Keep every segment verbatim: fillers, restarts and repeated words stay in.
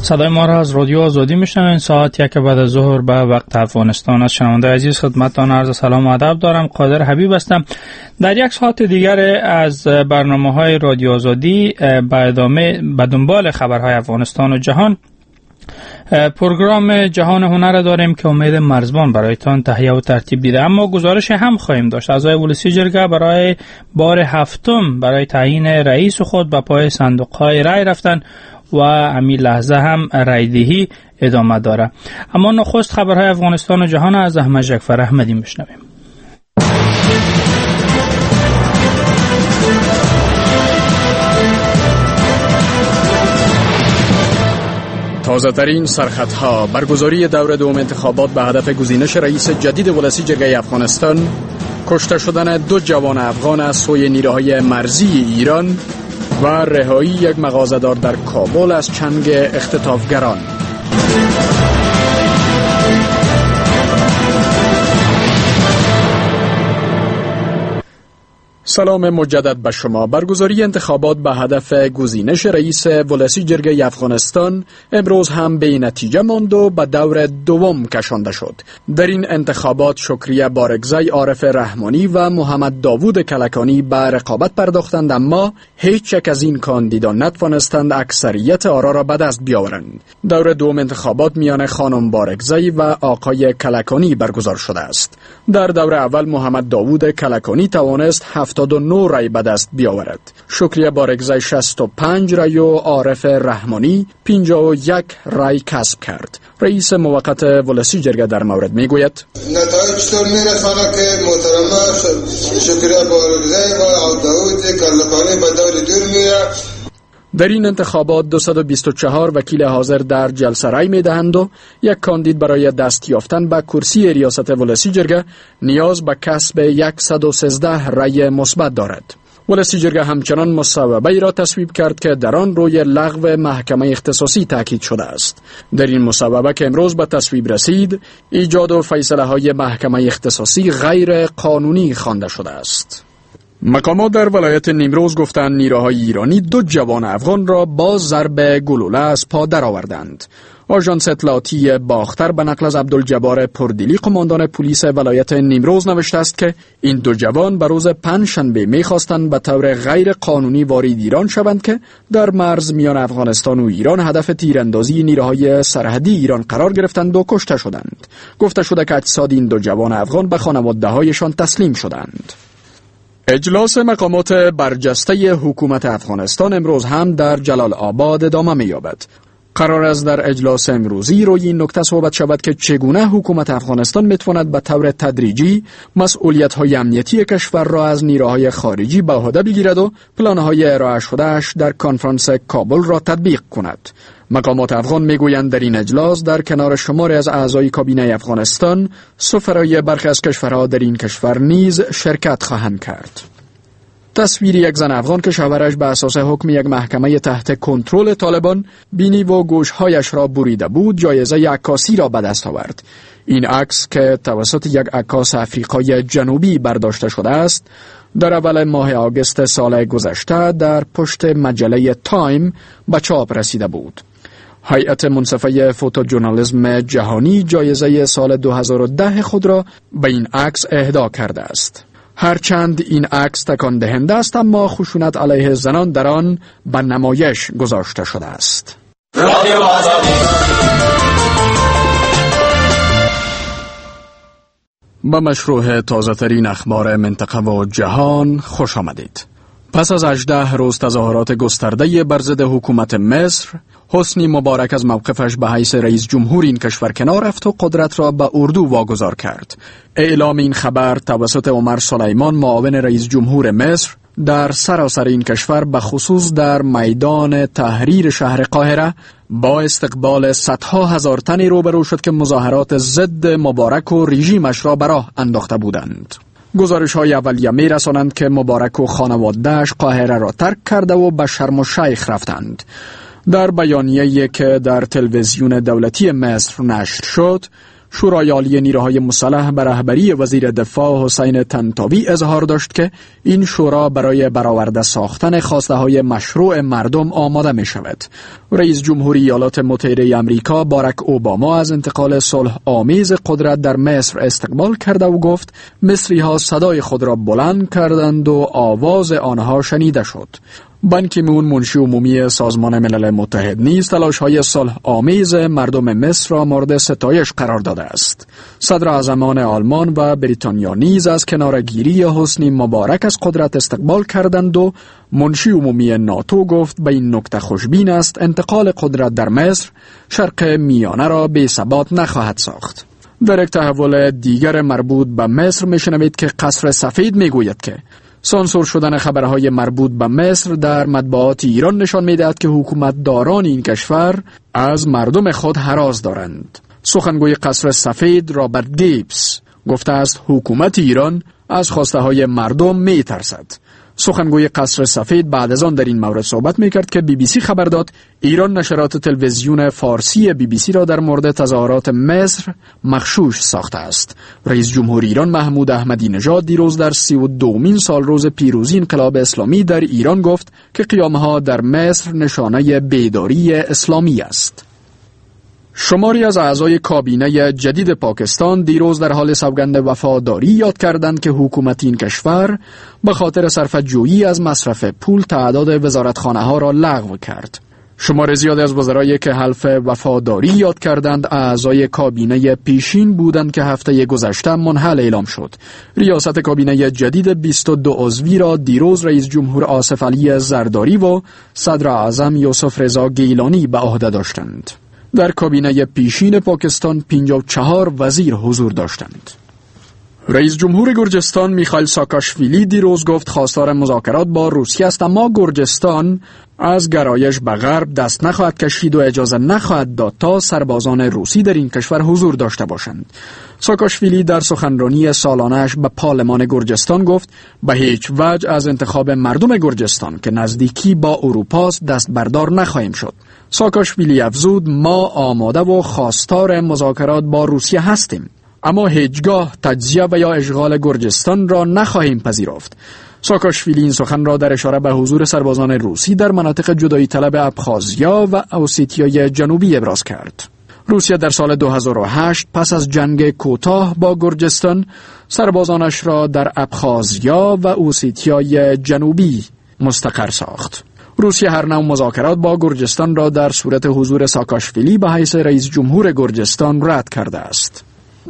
صدای ما را از رادیو آزادی میشنوین. ساعت یک بعد از ظهر به وقت افغانستان است. شنونده عزیز خدمتتان عرض سلام و ادب دارم. قادر حبیب هستم. در یک ساعت دیگر از برنامه‌های رادیو آزادی به ادامه به دنبال خبرهای افغانستان و جهان پروگرام جهان هنر داریم که امید مرزبان برایتان تهیه و ترتیب دیده. اما گزارش هم خواهیم داشت. اعضای ولسی جرگه برای بار هفتم برای تعیین رئیس خود به پای صندوق‌های رای رفتن و همین لحظه هم رایدهی ادامه داره. اما نخست خبرهای افغانستان و جهان از احمد جعفر احمدی میشنویم. تازه ترین سرخطها: برگزاری دور دوم انتخابات به هدف گزینش رئیس جدید ولسی جرگه افغانستان، کشته شدن دو جوان افغان از سوی نیروهای مرزی ایران و رهایی یک مغازه‌دار در کابل از چنگ اختطافگران. سلام مجدد به شما. برگزاری انتخابات به هدف گزینش رئیس ولسی جرگه افغانستان امروز هم به نتیجه ماند و به دور دوم کشانده شد. در این انتخابات شکریه بارگزی، عارف رحمانی و محمد داوود کلکانی به رقابت پرداختند، اما هیچ یک از این کاندیدان نتوانستند اکثریت آرا را به دست بیاورند. دور دوم انتخابات میان خانم بارگزی و آقای کلکانی برگزار شده است. در دور اول محمد داوود کلکانی توانست هفتاد و نه رای به دست بیاورد. شکریه بارگزی شصت و پنج رای و عارف رحمانی پنجاه و یک رای کسب کرد. رئیس موقت ولسی جرگه در مورد میگوید: نتایج چطور میرسانه که محترمه شکریه بارگزی و داوود کلکانی به دور دور میره. در این انتخابات دویست و بیست و چهار وکیل حاضر در جلسه رای میدهند و یک کاندید برای دست یافتن به کرسی ریاست ولسی جرگه نیاز به کسب صد و سیزده رای مثبت دارد. ولسی جرگه همچنان مصوبه را تصویب کرد که در آن روی لغو محکمه اختصاصی تاکید شده است. در این مصوبه که امروز به تصویب رسید، ایجاد و فیصله های محکمه اختصاصی غیر قانونی خوانده شده است. مقامات در ولایت نیمروز گفتند نیروهای ایرانی دو جوان افغان را با ضرب گلوله از پا درآوردند. آژانس اطلاعاتی باختر به نقل از عبدالجبار پردیلی قماندان پلیس ولایت نیمروز نوشته است که این دو جوان به روز پنجشنبه می‌خواستند به طور غیر قانونی وارد ایران شوند که در مرز میان افغانستان و ایران هدف تیراندازی نیروهای سرحدی ایران قرار گرفتند و کشته شدند. گفته شده که اجساد این دو جوان افغان به خانواده‌هایشان تسلیم شدند. اجلاس مقامات برجسته حکومت افغانستان امروز هم در جلال آباد ادامه می‌یابد. قرار است در اجلاس امروزی روی این نکته صحبت شود که چگونه حکومت افغانستان میتواند به طور تدریجی مسئولیت‌های امنیتی کشور را از نیروهای خارجی به عهده بگیرد و پلان‌های ارائه شده‌اش در کنفرانس کابل را تطبیق کند. مقامات افغان میگویند در این اجلاس در کنار شماری از اعضای کابینه افغانستان، سفرای برخی از کشورها در این کشور نیز شرکت خواهند کرد. تصویر یک زن افغان که شوهرش به اساس حکم یک محکمه تحت کنترل طالبان بینی و گوشهایش را بریده بود، جایزه عکاسی را به دست آورد. این عکس که توسط یک عکاس افریقای جنوبی برداشته شده است، در اول ماه آگوست سال گذشته در پشت مجله تایم به چاپ رسیده بود. هیئت منصفه فوتوژورنالیسم جهانی جایزه سال دو هزار و ده خود را به این عکس اهدا کرده است. هرچند این عکس تکان دهنده است، اما خشونت علیه زنان در آن به نمایش گذاشته شده است. به مشروع تازه ترین اخبار منطقه و جهان خوش آمدید. پس از هجده روز تظاهرات گسترده بر ضد حکومت مصر، حسنی مبارک از موقفش به حیث رئیس جمهور این کشور کنار رفت و قدرت را به اردو واگذار کرد. اعلام این خبر توسط عمر سلیمان، معاون رئیس جمهور مصر، در سراسر این کشور به خصوص در میدان تحریر شهر قاهره با استقبال صدها هزار تنی روبرو شد که مظاهرات ضد مبارک و رژیمش را به راه انداخته بودند. گزارش های اولیه می رسانند که مبارک و خانواده‌اش قاهره را ترک کرده و به شرم الشیخ رفتند. در بیانیه‌ای که در تلویزیون دولتی مصر نشر شد، شورای عالی نیروهای مسلح به رهبری وزیر دفاع حسین طنطاوی اظهار داشت که این شورا برای برآورده ساختن خواسته های مشروع مردم آماده می شود. رئیس جمهوری ایالات متحده آمریکا باراک اوباما از انتقال صلح آمیز قدرت در مصر استقبال کرده و گفت مصری ها صدای خود را بلند کردند و آواز آنها شنیده شد. بان کی مون منشی عمومی سازمان ملل متحد نیز تلاش‌های صلح آمیز مردم مصر را مورد ستایش قرار داده است. صدر اعظمان آلمان و بریتانیا نیز از کنارگیری حسنی مبارک از قدرت استقبال کردند و منشی عمومی ناتو گفت به این نکته خوشبین است انتقال قدرت در مصر شرق میانه را بی ثبات نخواهد ساخت. در یک تحول دیگر مربوط به مصر میشنوید که قصر سفید میگوید که سانسور شدن خبرهای مربوط به مصر در مطبوعات ایران نشان می‌دهد که حکومتداران این کشور از مردم خود هراس دارند. سخنگوی قصر سفید رابرت گیبز گفته است حکومت ایران از خواسته های مردم می‌ترسد. سخنگوی قصر سفید بعد از آن در این مورد صحبت می‌کرد که بی بی سی خبر داد ایران نشرات تلویزیون فارسی بی بی سی را در مورد تظاهرات مصر مغشوش ساخته است. رئیس جمهور ایران محمود احمدی نژاد دیروز در سی و دومین سالروز پیروزی انقلاب اسلامی در ایران گفت که قیام‌ها در مصر نشانه بیداری اسلامی است. شماری از اعضای کابینه جدید پاکستان دیروز در حال سوگند وفاداری یاد کردند که حکومت این کشور به خاطر صرفه‌جویی از مصرف پول تعداد وزارتخانه‌ها را لغو کرد. شمار زیادی از وزرایی که حلف وفاداری یاد کردند اعضای کابینه پیشین بودند که هفته گذشته منحل اعلام شد. ریاست کابینه جدید بیست و دو عضوی را دیروز رئیس جمهور آصف علی زرداری و صدر اعظم یوسف رضا گیلانی به عهده داشتند. در کابینه پیشین پاکستان پنجاه و چهار وزیر حضور داشتند. رئیس جمهور گرجستان میخائیل ساکاشویلی دیروز گفت خواستار مذاکرات با روسیه است، اما گرجستان از گرایش به غرب دست نخواهد کشید و اجازه نخواهد داد تا سربازان روسی در این کشور حضور داشته باشند. ساکاشویلی در سخنرانی سالانه‌اش به پارلمان گرجستان گفت به هیچ وجه از انتخاب مردم گرجستان که نزدیکی با اروپاست دست بردار نخواهیم شد. ساکاشویلی افزود ما آماده و خواستار مذاکرات با روسیه هستیم، اما هیچگاه تجزیه و یا اشغال گرجستان را نخواهیم پذیرفت. ساکاشویلی این سخن را در اشاره به حضور سربازان روسی در مناطق جدایی طلب ابخازیا و اوسیتیای جنوبی ابراز کرد. روسیه در سال دو هزار و هشت پس از جنگ کوتاه با گرجستان سربازانش را در ابخازیا و اوسیتیای جنوبی مستقر ساخت. روسیه هر نوع مذاکرات با گرجستان را در صورت حضور ساکاشویلی به حیث رئیس جمهور گرجستان رد کرده است.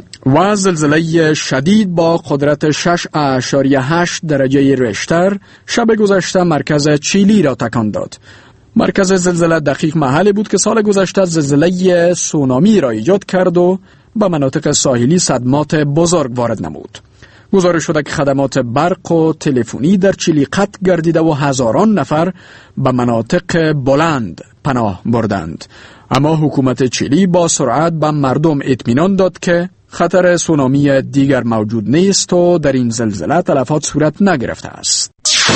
و زلزله شدید با قدرت شش اعشاریه هشت درجه ریشتر شب گذشته مرکز چیلی را تکان داد. مرکز زلزله دقیق محلی بود که سال گذشته زلزله سونامی را ایجاد کرد و به مناطق ساحلی صدمات بزرگ وارد نمود. گزارش شده که خدمات برق و تلفنی در چیلی قطع گردیده و هزاران نفر به مناطق بلند پناه بردند. اما حکومت چیلی با سرعت به مردم اطمینان داد که خطر سونامی دیگر موجود نیست و در این زلزله تلفات صورت نگرفته است.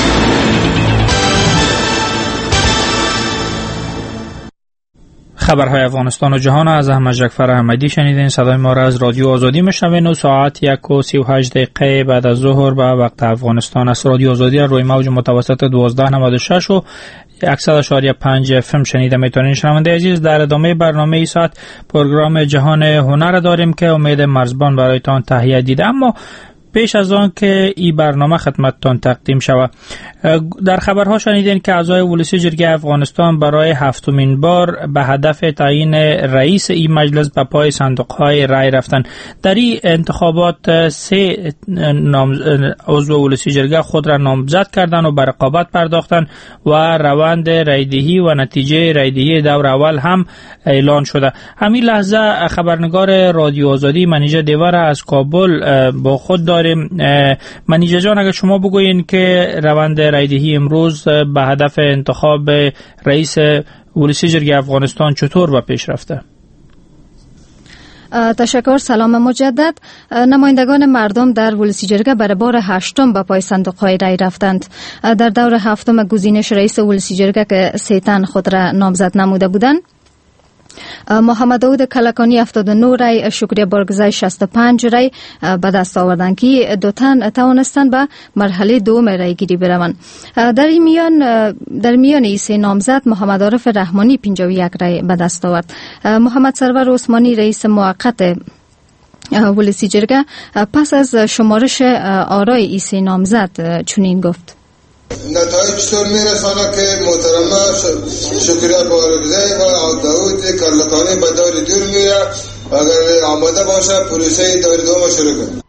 خبرهای افغانستان و جهان از احمد جعفر احمدی شنیدین. صدای ما را از رادیو آزادی میشنوین و ساعت یک و سی و هشت دقیقه بعد از ظهر به وقت افغانستان است. رادیو آزادی را روی موج متوسط دوازده نود و شش و صد و اشاری پنج اف ام شنیده میتونین. شنونده عزیز، در ادامه برنامه ای ساعت پروگرام جهان هنر داریم که امید مرزبان برایتان تهیه دیده. اما پیش از آن که این برنامه خدمتتان تقدیم شود، در خبرها شنیدین که اعضای ولسی جرگه افغانستان برای هفتمین بار به هدف تعیین رئیس این مجلس به پای صندوق‌های رای رفتن. در این انتخابات سه عضو ولسی جرگه خود را نامزد کردند و به رقابت پرداختند و روند رایدهی و نتیجه رایدهی دور اول هم اعلان شده. همین لحظه خبرنگار رادیو آزادی منیژه دیوار از کابل با خود داریم. منیژه جان، اگر شما بگوین که روند رایدهی امروز به هدف انتخاب رئیس ولسی جرگه افغانستان چطور به پیش رفته؟ تشکر. سلام مجدد. نمایندگان مردم در ولسی جرگه برای بار هشتم به پای صندوق‌های رای رفتند. در دور هفتم گزینش رئیس ولسی جرگه که سه تن خود را نامزد نموده بودند، محمد داود کلکانی هفتاد و نه رای، شکریه بارگزای شصت و پنج رای به دست آوردند که دو تن توانستند به مرحله دوم رای گیری بروند. در این میان در میان این سه نامزد محمد عارف رحمانی پنجاه و یک رای به دست آورد. محمد سرور عثمانی رئیس موقت ولسی جرگه پس از شمارش آرای این سه نامزد چنین گفت: نتایج چطور میرسانه که محترمه شکریه بارگزای و داود کلکانی به دور دور میره. اگر آماده باشه پروسه دور دوم شروع کنه.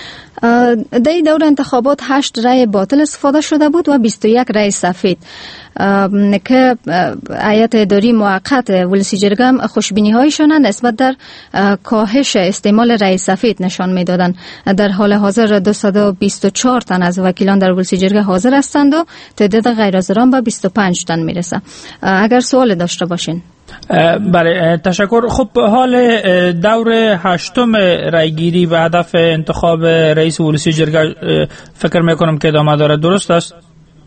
در این دور انتخابات هشت رای باطل استفاده شده بود و بیست و یک رای سفید که هیئت اداری موقت ولسی جرگه خوشبینی هایشان نسبت در کاهش استعمال رای سفید نشان میدادند. در حال حاضر دویست و بیست و چهار تن از وکیلان در ولسی جرگه حاضر هستند و تعداد غیر حاضران به بیست و پنج تن میرسه. اگر سوال داشته باشین. بله، تشکر. خب حال دور هشتم رایگیری و هدف انتخاب رئیس ولسی جرگه فکر میکنم که ادامه داره، درست است؟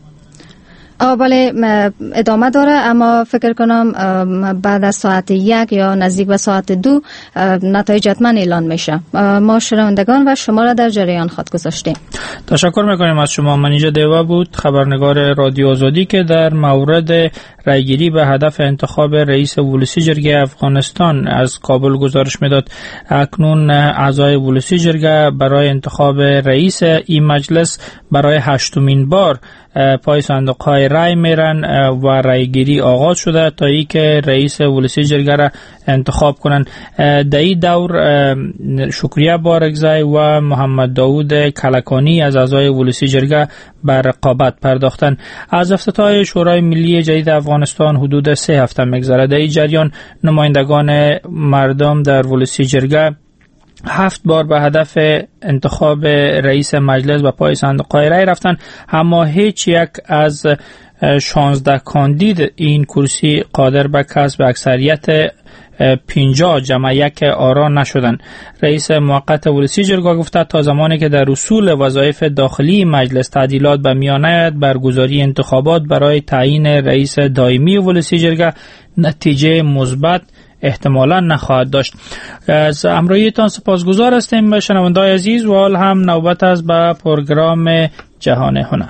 بله ادامه داره، اما فکر کنم بعد از ساعت یک یا نزدیک به ساعت دو نتایج حتما اعلان میشه. ما شنوندگان و شما را در جریان خود گذاشتیم. تشکر میکنیم از شما. منیژه دیوا بود، خبرنگار رادیو آزادی، که در مورد رایگیری به هدف انتخاب رئیس ولسی جرگه افغانستان از کابل گزارش میداد. اکنون اعضای ولسی جرگه برای انتخاب رئیس این مجلس برای هشتمین بار پای صندوق های رای میرن و رایگیری آغاز شده تا ای که رئیس ولسی جرگه را انتخاب کنن. در این دور شکریه بارگزای و محمد داود کلکانی از اعضای ولسی جرگه بر رقابت پرداختن. از افتتاح شورای ملی جدید افغانستان حدود سه هفته میگذره. در این جریان نمایندگان مردم در ولسی جرگه هفت بار به هدف انتخاب رئیس مجلس و پای صندوق‌های رای رفتن، اما هیچ یک از شانزده کاندید این کرسی قادر به کسب اکثریت پنجاه جمع یک آرا نشدن. رئیس موقت ولسی جرگه گفته تا زمانی که در اصول وظایف داخلی مجلس تعدیلات به میان نیاید، برگزاری انتخابات برای تعیین رئیس دائمی ولسی جرگه نتیجه مثبت احتمالا نخواهد داشت. از همراهیتان سپاسگزار هستیم شنوندگان عزیز و حال هم نوبت است به پروگرام جهان هنر.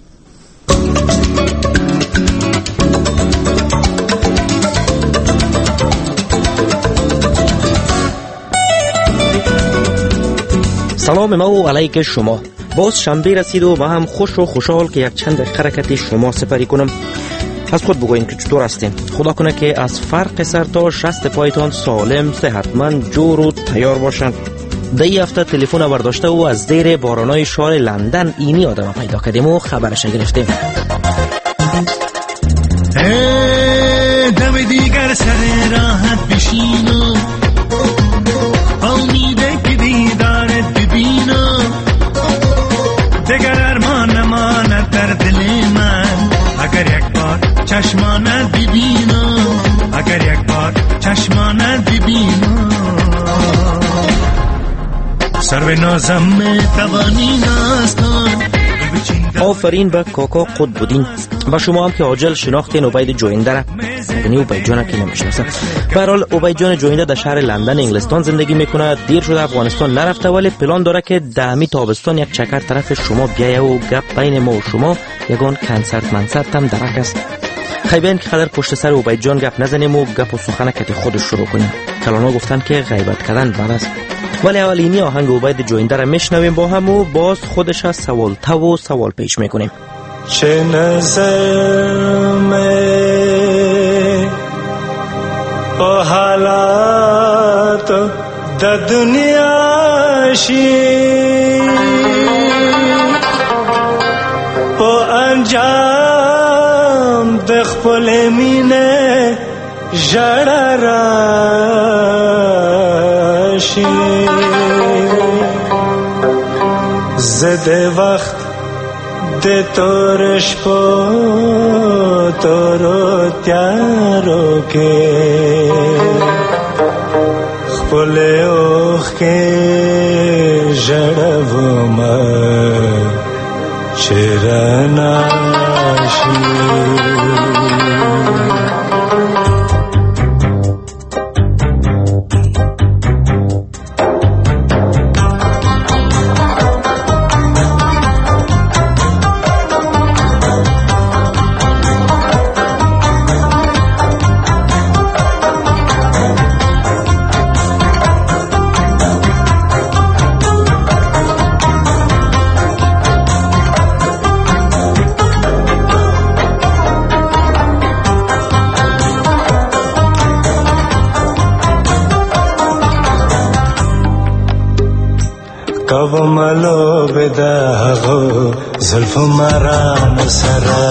سلام ما و علیک شما. باز شنبه رسید و ما هم خوش و خوشحال که یک چند حرکت شما سپری کنم. از خود بگوین که چطور هستین. خدا کنه که از فرق سر تا شست پایتان سالم، صحتمند، جور و تیار باشن. در این هفته تلفن برداشته و از زیر بارانای شهر لندن اینی آدم پیدا کردیم و خبرش گرفتیم. دم دیگر سر راحت بشینم، امیده که دیدارت ببینم، دگر ارمان نماند در دل من. اگر یک بار چشمانت ببینم، اگر یک بار چشمانت ببینم، سر به نازم توانی ناز کن. آفرین به کاکا قطب‌الدین. و شما هم که عاجل شناختین عبید جوینده را، یعنی عبید جان که نمیشناسه. به هر حال عبید جان جوینده در شهر لندن انگلستان زندگی میکنه. دیر شده افغانستان نرفته ولی پلان داره که دهمی تابستان یک چکر طرف شما بیایه و گپ بین ما و شما یگان کنسرت منسرت هم درک است. خیبین که قدر پشت سر عبید جان گپ نزنیم و گپ و سخنه کتی خودش شروع کنیم. کلانا گفتن که غیبت کردن بد است. ولی اولینی آهنگ عبید جوینده را میشنویم با هم و باز خودش از سوال تا و سوال پیش میکنیم. چه نظمه او حالات د دنیا شی او انجام د خپل مینه ژړا راشي زده وخت د تورش په تورو تیارو کې خپل اوخ کې ژړوم چرنا شي کبملو بداغو زلف مران سرا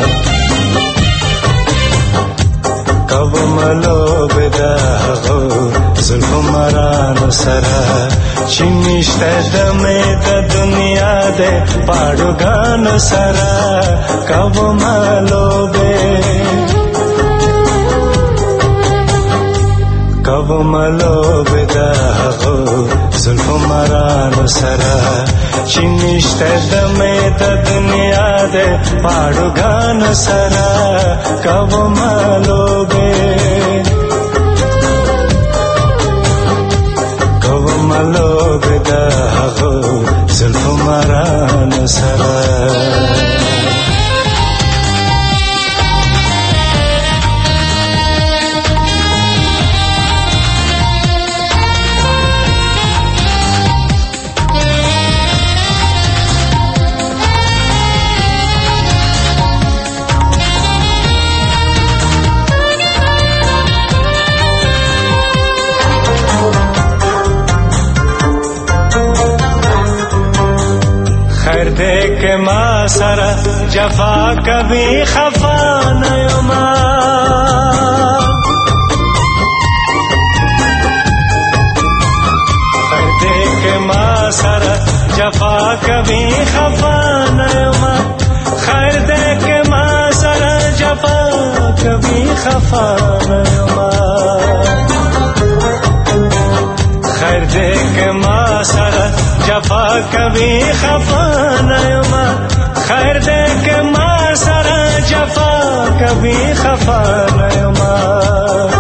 کبملو بداغو زلف مران سرا چینشته دمه د دنیا ده پاړوګان سرا کبملو به کبملو بداغو زلف مران سرا چینشته دمه د دنیا ده پاړوګان سرا کبملو به کبملو بداغو زلف مران سرا देख माँ सरा जफा कभी खफा नहीं माँ देख माँ सरा जफा कभी खफा नहीं माँ खैर देख माँ सरा जफा कभी खफा नहीं माँ खैर देख माँ सरा जफा कभी खफा नहीं माँ खैर देख माँ सरा जफा कभी खफा नहीं माँ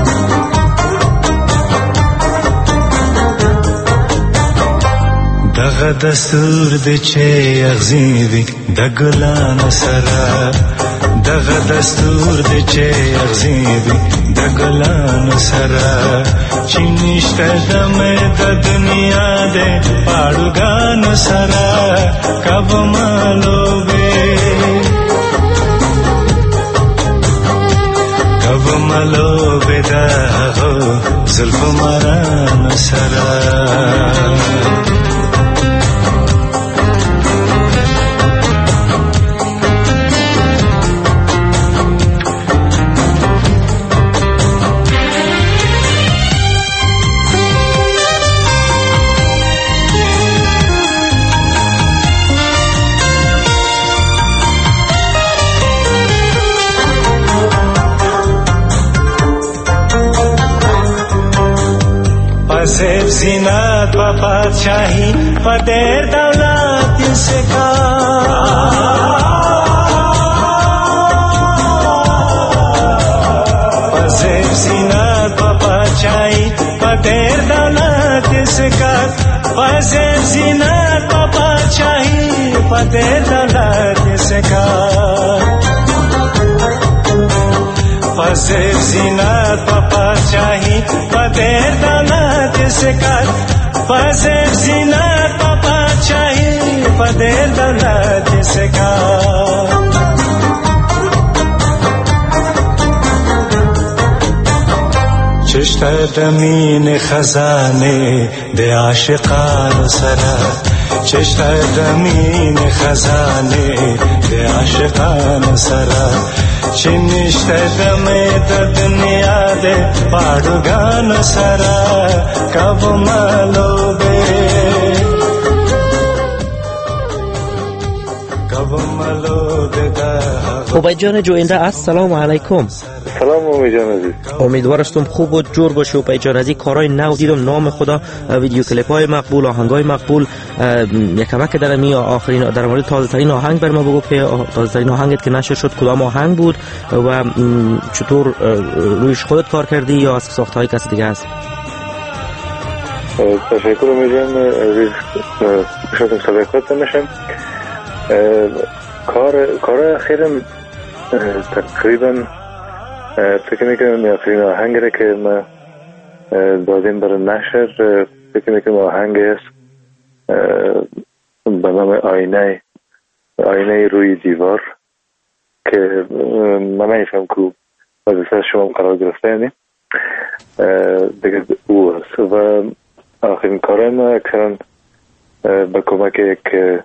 दग दस्तूर दे छे अगजीदी दगलान सरा दग दस्तूर दे छे अगजीदी दगलान सरा चिनिष्टे दमे द दुनिया दे पाड़ुगान सरा कबमलो बे कबमलो बेदागो जुल्फ मरान सरा सिर्फ ज़ीनत व बादशाही पदेर दौलत से का सिर्फ ज़ीनत व बादशाही पदेर दौलत से का सिर्फ ज़ीनत व बादशाही पदेर दौलत से का सिर्फ ज़ीनत व बादशाही पदेर दौलत से कर सिर्फ ज़ीनत व बादशाही पदेर दौलत से कर चश्त दमीन खजाने दे आशिकान सरा चश्त दमीन खजाने दे आशिकान सरा चिनिष्टे दमे द दुनिया दे पाड़ुगान सरा कबमलो बे कबमलो बेदागो عبید جان جوینده السلام علیکم. سلام امید جان عزیز. امیدوار هستم خوب و جور باشه. عبید جان از این کارهای نو دیدم نام خدا ویدیو کلیپ های مقبول آهنگای مقبول یکم که در می آخرین در مورد تازه ترین آهنگ بر ما بگو که تازه ترین آهنگت که نشر شد کدام آهنگ بود و چطور رویش خودت کار کردی یا از ساخته های کسی دیگه است؟ تشکر امید جان عزیز. شدم صداقت نشم کار کار اخیرم تقریبا فکر میکنم آخرین آهنگی را که ما دادیم برای نشر فکر میکنم آهنگ است به نام آینه آینه روی دیوار که من نمیفهم که وظیفه شما قرار گرفته یعنی دیگه او است و آخرین کار ما اکثرا به کمک یک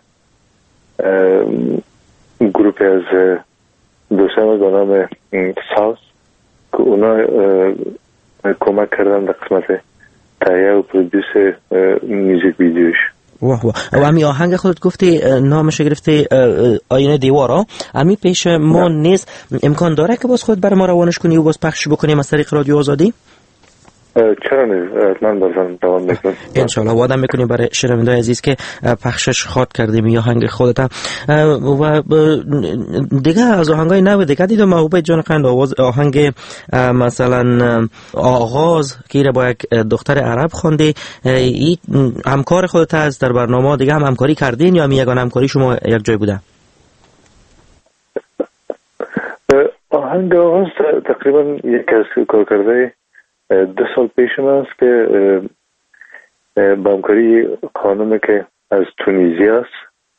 گروپی از دوستان به نام ساوس که اونا کمک کردن در قسمت تهیه و پرودیوس میوزیک ویدیوش. واه واه. و امی آهنگ خودت گفتی نامش گرفته آینه دیوارا، امی پیش ما نیست، امکان داره که باز خود بر ما روانش کنی و باز پخش بکنیم از طریق رادیو آزادی؟ چرا نیست، من بازم دوام میکنم انشالله. وعده میکنیم برای شنونده‌های عزیز که پخشش خواد کردیم یا آهنگ خودت. و دیگه از آهنگای نو دیگه دیدم محبوب جان قند آواز آهنگ مثلا آغاز که با یک دختر عرب خوندی، این همکار خودت است در برنامه دیگه هم همکاری کردین یا می یگان همکاری شما یک جای بوده؟ آهنگ آغاز تقریبا یک از کارکرده دو سال پیش من است که با همکاری خانمی که از تونیزی است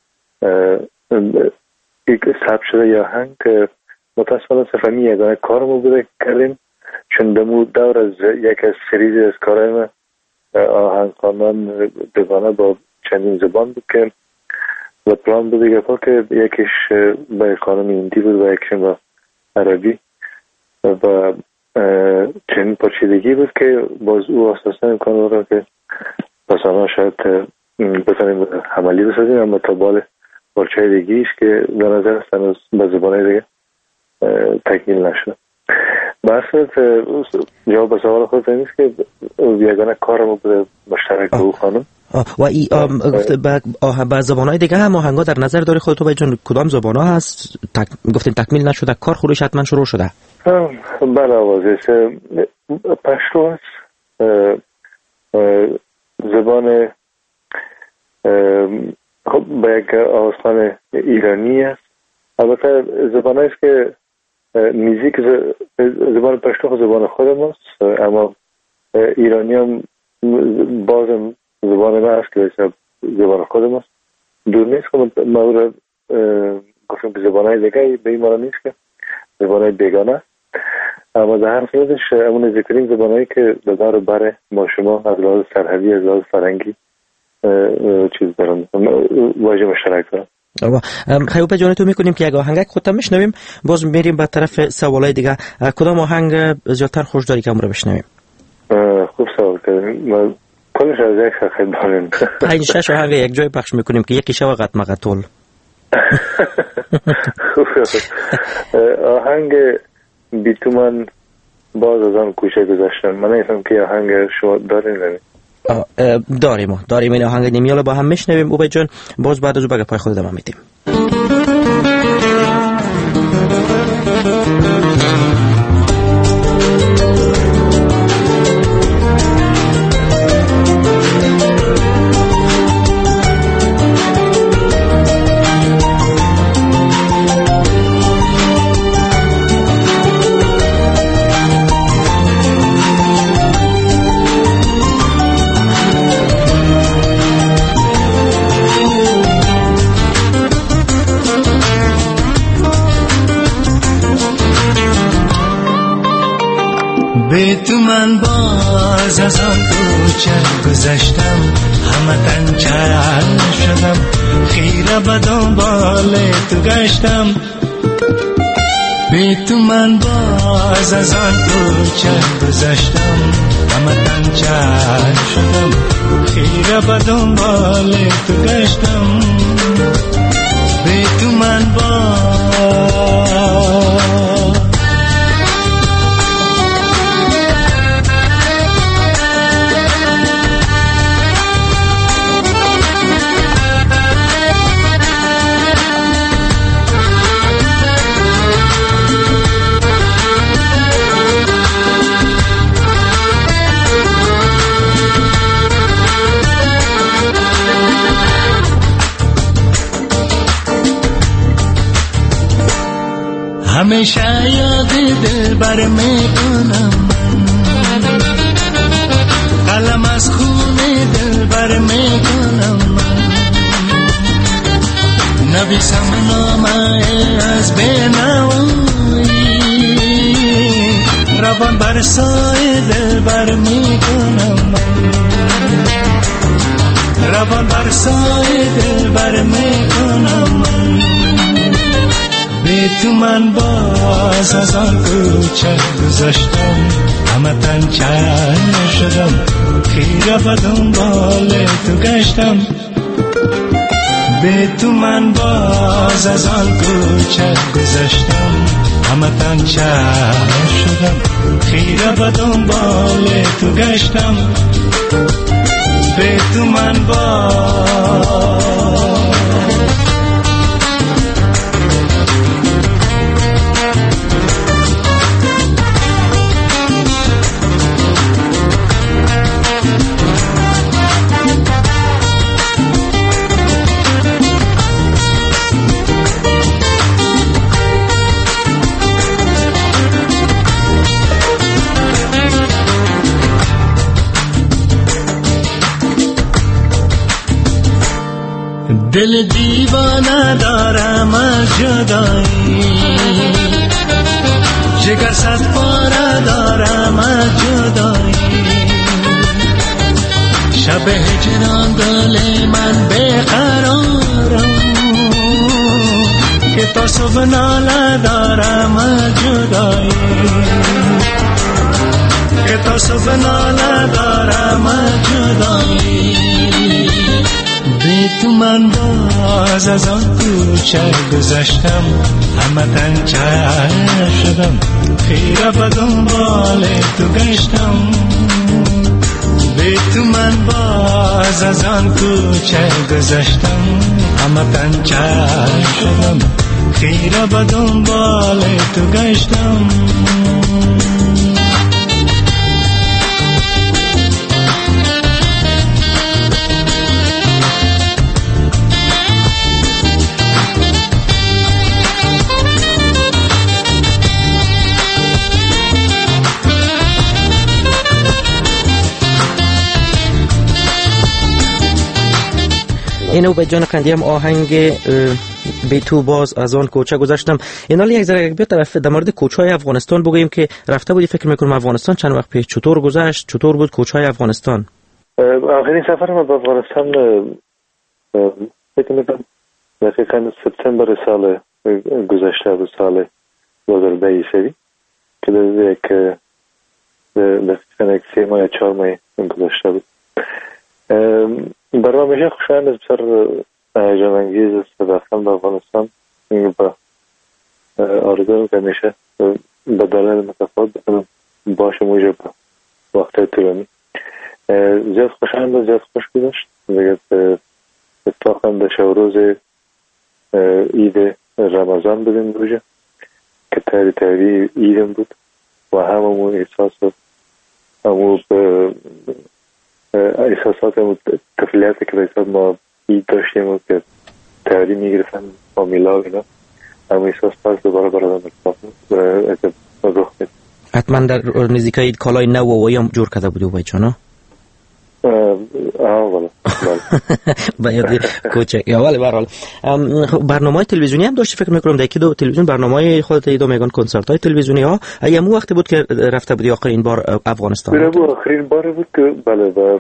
یک ثبت شده یا آهنگ که متاسفانه صفحه یگانه کارمو بوده کردیم، چون دمو دور از یک از سریز از کارهای من آهنگ خواندن دوگانه با چندین زبان بود که و پلان بود دیگه پا که یکیش با خانم هندی بود و یکیش با عربی و چنین پرچیدگی بود که باز او اساسا امکان داره که پسانا شاید بتونیم عملی بسازیم، اما تا بال پرچیدگیش که به نظر است هنوز به زبانه دیگه تکمیل نشده. بحثت جواب به سوال خود نیست که یگانه کارمو بوده مشترک او خانم. و ای گفته با زبانهای دیگه هم آهنگا در نظر داری خودتو باید جان کدام زبانها هست؟ تک... گفتیم تکمیل نشده، کار خودش حتما شروع شده. بله آوازش پشتو هست، زبان خب با یک آواستان ایرانی است. البته زبان است که میزیک زبان پشتو زبان خود ماست، اما ایرانی هم بازم زبان ما است که زبان خود ماست. دور نیست که ما رو گفتیم که زبان های دیگه به این معنی نیست که زبان های بیگانه است، اما در هر صورتش همون ذکرین زبان هایی که به دار بر ما شما از لحاظ سرحدی از لحاظ فرهنگی چیز دارم واژه مشترک دارم. خیلی جان تو میکنیم که یک آهنگ خودت میشنویم، باز میریم به طرف سوالای دیگه. کدام آهنگ زیادتر خوش داری که امروز بشنویم؟ خوب سوال کردیم، کلش از یک خیلی داریم پنج شش آهنگ یک جای پخش میکنیم که یکی شو قط مقتول. آهنگ بی تو من باز از آن کوچه گذاشتم. من نیستم که آهنگ شما داریم نمیم داریم داریم این آهنگ نمیاله با هم میشنویم. اوبای جان باز بعد از او بگه پای خود دمم میدیم. به تو من باز از آن کوچه گذشتم، همه تن چرم شدم، خیره به دنبال تو گشتم. به تو من باز از آن کوچه گذشتم، همه تن چرم شدم، خیره به دنبال تو گشتم. به تو من باز همیشه یاد دل بر میکنم، قلم از خون دل بر میکنم، نویسم نامه از بینوایی، روان بر سای دل بر میکنم، روان بر سای دل بر میکنم من. به تو من باز از آن کوچه گذاشتم، همه تن چند شدم، خیره به دنبال تو گشتم. به تو من باز از آن کوچه گذاشتم، همه تن چند شدم، خیره به دنبال تو گشتم. به تو من باز دل دیوانه دارم از جدایی، جگر صد پاره دارم از جدایی. شب هجران دل من بیقرارم، که تا صبح ناله دارم از جدایی، که تا صبح ناله دارم از جدایی. به تو من باز از آن کوچه گذشتم، همه تن چند شدم، خیره به دنبال تو گشتم. به تو من باز از آن کوچه گذشتم، همه تن چند شدم، خیره به دنبال تو گشتم. اینو به جان قندی هم آهنگ به تو باز از آن کوچه گذاشتم. اینا یک ذره بیاد طرف در مورد کوچه های افغانستان بگوییم که رفته بودی، فکر میکنم افغانستان چند وقت پیش. چطور گذشت؟ چطور بود کوچه های افغانستان؟ آخرین سفر ما به افغانستان فکر میکنم دقیقاً سپتامبر سال گذشته بود، سال دو هزار و ده عیسوی، که در یک دقیقاً یک سه ماه یا چهار ماه گذشته بود. برای همیشه خوشایند است، بسیار هیجان انگیز است رفتن به افغانستان. با آرزو که همیشه به دلایل متفاوت بکنم باشم اونجا با وقت طولانی. زیاد خوشایند است، زیاد خوش گذشت. دیگه اتفاقا به شب روز عید رمضان بودیم اونجا که تاری تاری عیدم بود و هممون احساس همون احساسات و تفلیاتی که به ما اید داشتیم و که تیاری میگرفتن فامیلا و اینا، همون احساس پس دوباره برادم رخ مید. حتما در نزدیکای اید کالای نو و وی هم جور کرده بودی و بایچه نه؟ آه والا باید کوچه یا ولی برحال برنامه های تلویزیونی هم داشتی؟ فکر میکنم در یکی دو تلویزیون برنامه های خودت ایدو میگن کنسرت های تلویزیونی ها. ایمو وقتی بود که رفته بودی آخرین بار افغانستان؟ بیره بود آخرین بار بود که بله و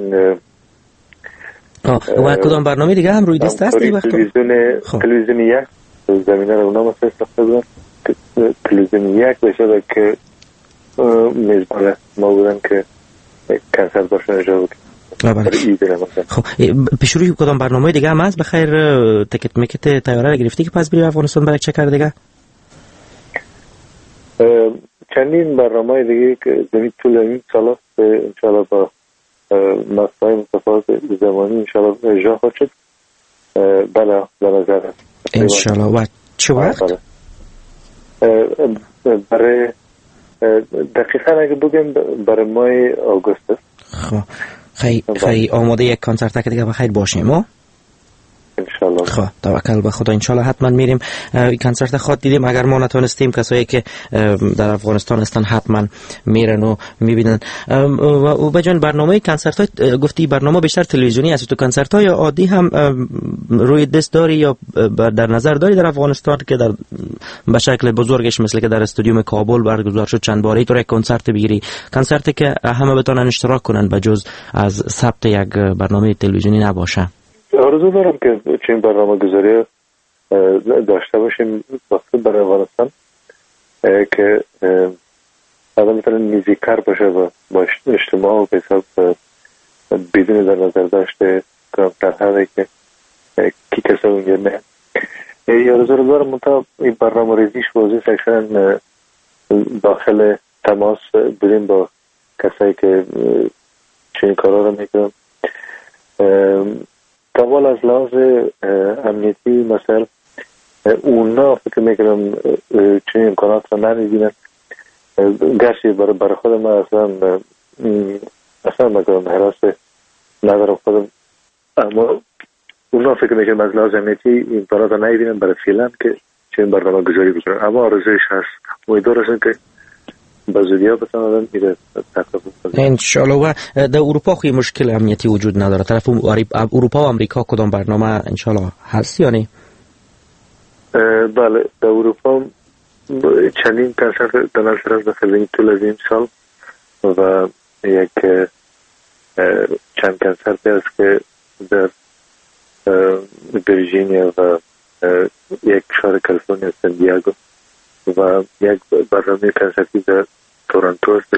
و کدام برنامه دیگه هم روی دست هست؟ تلویزیون تلویزیون یک زمینه رو اونا مسئله ساخته بودن. تلویزیون یک بشه که میزبان ما بودن که کنسرت باشن اجرا بکنن. خب پیش روی کدام برنامه دیگه هم هست؟ بخیر تکت مکت تیاره رو گرفتی که پس بری افغانستان برای چه کار دیگه؟ چندین برنامه دیگه که زمین طول این سال انشاءالله با مقطعی متفاوت زمانی انشاءالله اجرا خواهد شد. بله به نظر انشاءالله. و چه وقت؟ برای دقیقا اگه بگم برای ماه آگوست است. خب خیلی خیلی آماده یک کنسرت که دیگه بخیر باشیم. ما انشالله خب توکل به خدا، انشالله حتما میریم. این کنسرت خود دیدیم، اگر ما نتونستیم کسایی که در افغانستان هستن حتما میرن و میبینن. و بجان برنامه کنسرت های گفتی برنامه بیشتر تلویزیونی است، تو کنسرت های عادی هم روی دست داری یا در نظر داری در افغانستان که در به شکل بزرگش مثل که در استادیوم کابل برگزار شد چند باره تو یک کنسرت بگیری، کنسرتی که همه بتونن اشتراک کنن به جز از ثبت یک برنامه تلویزیونی نباشه؟ آرزو دارم که چنین برنامه گذاری داشته باشیم وقتی برای افغانستان که آدم میتونه نیزیکر باشه و با اجتماع و به حساب بدون در نظر داشته کمتر که کی کسا اونجا نه. ای آرزو رو دارم منطقه این برنامه ریزیش واضح سکشن داخل تماس بریم با کسایی که چنین کارا رو میکنم. تاول از لحاظ امنیتی مثلا اونا فکر میکنم چنین امکانات رو نمیبینن. گرچه برای برای خود من اصلا اصلا میکنم حراس ندارم خودم، اما اونا فکر میکنم از لحاظ امنیتی امکانات رو نمیبینن برای فعلا که چنین برنامه گذاری بکنن. اما آرزویش هست، امیدوار هستم که با زودی ها بتونن میره تقریبا انشالله. و در اروپا خوی مشکل امنیتی وجود نداره؟ طرف اروپا و امریکا کدام برنامه انشالله هست یا نه؟ بله در اروپا چندین کنسرت در نظر است داخل این طول از این سال و یک چند کنسرت است که در ویرجینیا و یک شهر کالیفرنیا سان دیگو و یک برنامه کنسرتی در تورنتو است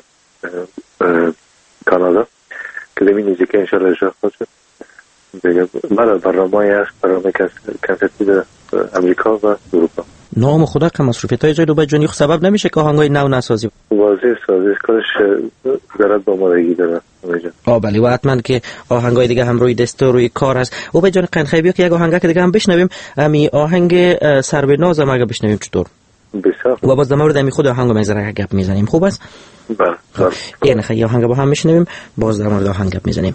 کانادا که دمی نیزیکه انشاءالله اجرا خواهد شد. بله برنامه است، برنامه کنسرتی در امریکا و اروپا. نام خدا که مصروفیت های جای بجانی خود سبب نمیشه که آهنگای نو نسازی؟ واضح سازش کارش ضرورت با مادگی داره. آه بله، و حتما که آهنگای دیگه هم روی دست و روی کار هست. او بجان قنخی بیا که یک آهنگ که دیگه هم بشنویم، امی آهنگ سر به ناز هم اگه بشنویم چطور؟ بسیار. و باز در مورد امی خود آهنگ میذاره گپ میزنیم. خوب است؟ بله. یعنی خیلی آهنگ با هم میشنویم، باز در مورد آهنگ گپ میزنیم.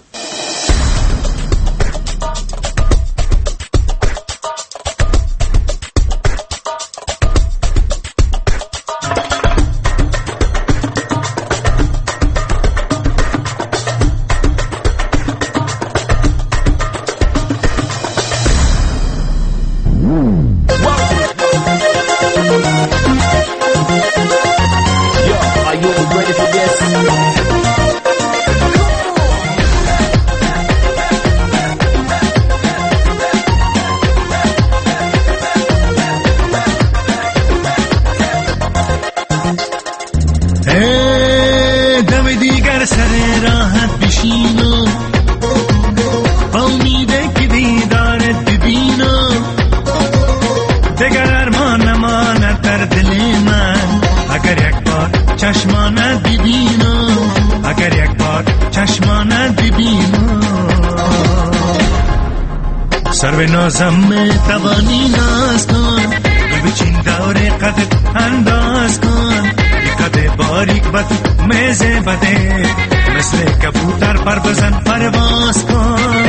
نازم توانی ناز کن، بچین دور قد انداز کن، قد باریک بد میزه بده، مثل کبوتر پر بزن پرواز کن.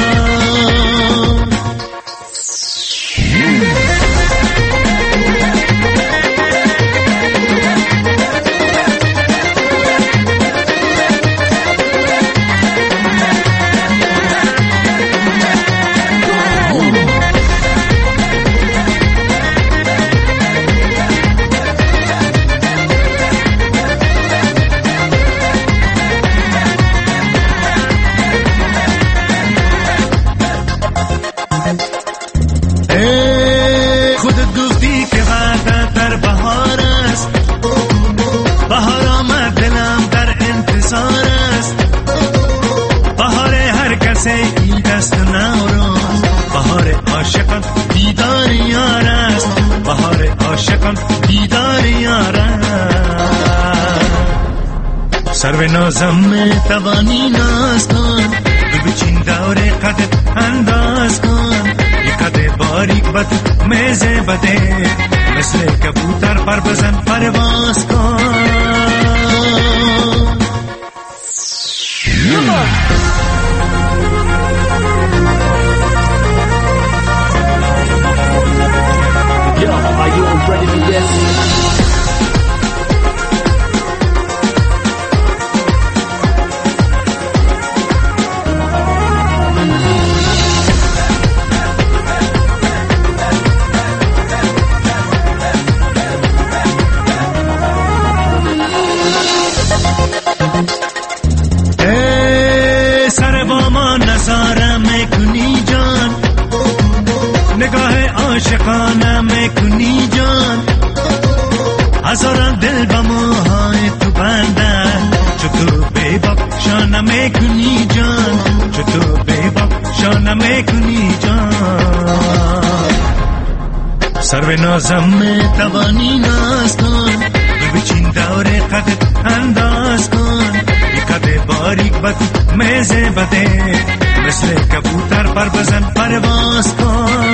سر نازم توانی ناز کن، بچین دور قد انداز کن، قد باریک بد میزه بده، مثل کبوتر پر بزن پرواز کن. बेबख्शा न मैं कुनी जान जो तो बेबख्शा न मैं कुनी जान सर्वे नाज़म में तवानी नाज़ कन بچین دور قد انداز کن یک قد باریک بد میزه بده مثل کبوتر پر بزن پرواز کن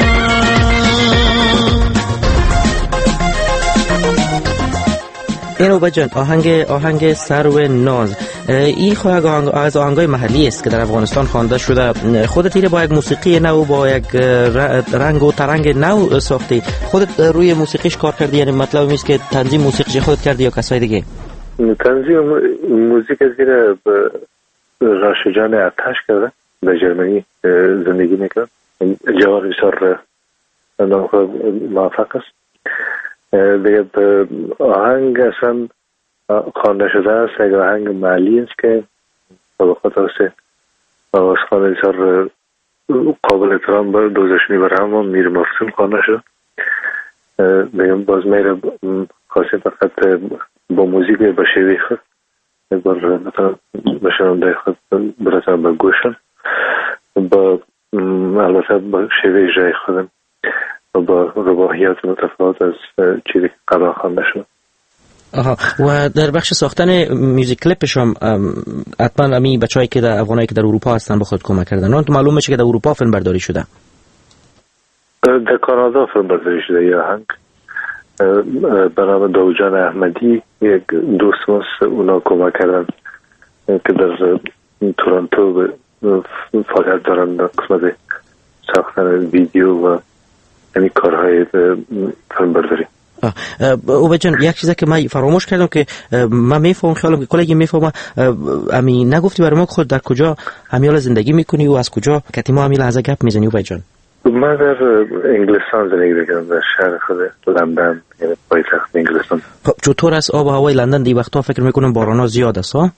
اینو بجان آهنگ آهنگ سرو ناز این خواهد آهنگ از آهنگای محلی است که در افغانستان خوانده شده. خودت ایره با یک موسیقی نو با یک رنگ و ترنگ نو ساختی، خودت روی موسیقیش کار کردی؟ یعنی مطلب میست که تنظیم موسیقیش خودت کردی یا کسای دیگه؟ تنظیم موزیک از دیره راشد جان اتش کرده، در جرمنی زندگی میکنه، جوار بسیار موفق است. دیگه آهنگ اصلا خوانده شده است، یک آهنگ محلی است که به خاطر است آوازخوان بسیار قابل احترام بر دوزشنی برای هم میر مفتون خوانده شد. دیگه باز میره خواستیم فقط با موزیک به شیوه خود یک بار مثلا بشنونده خود برسن به گوشن، با البته با شیوه اجرای خودم و با روایات متفاوت از چیزی قبلا خوانده شد. آها. و در بخش ساختن میوزیک کلیپش هم حتما امی بچه‌ای که در افغانایی که در اروپا هستن به خود کمک کردن. اون تو معلومه که در اروپا فیلم برداری شده. در کانادا فیلم برداری شده. یه آهنگ به نام داوجان احمدی، یک دوست ماست، اونا کمک کردن که در تورنتو فعالیت دارن در قسمت ساختن ویدیو و یعنی کارهای فیلم برداری. او جان یک چیزی که من فراموش کردم که من میفهم خیالم که کلی میفهمم امی نگفتی برای ما خود در کجا همیال زندگی میکنی و از کجا که ما همیال از گپ میزنی او جان؟ من در انگلستان زندگی میکنم، در شهر خود لندن، یعنی پایتخت انگلستان. خب چطور است آب و هوای لندن دی وقتا؟ فکر میکنم بارانا زیاد است ها؟